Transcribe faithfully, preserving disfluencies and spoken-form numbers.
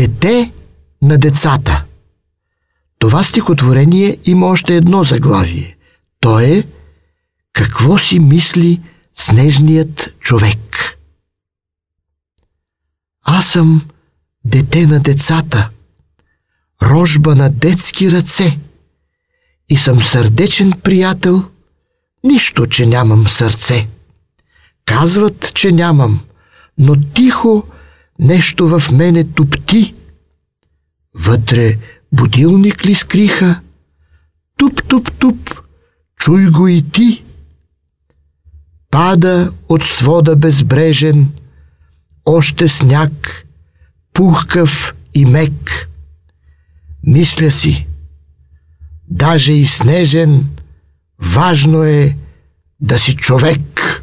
Дете на децата. Това стихотворение има още едно заглавие. То е «Какво си мисли снежният човек?» Аз съм дете на децата, рожба на детски ръце, и съм сърдечен приятел, нищо, че нямам сърце. Казват, че нямам, но тихо нещо в мене тупти. Вътре будилник ли скриха? Туп-туп-туп, чуй го и ти. Пада от свода безбрежен още сняг, пухкав и мек. Мисля си, даже и снежен, важно е да си човек.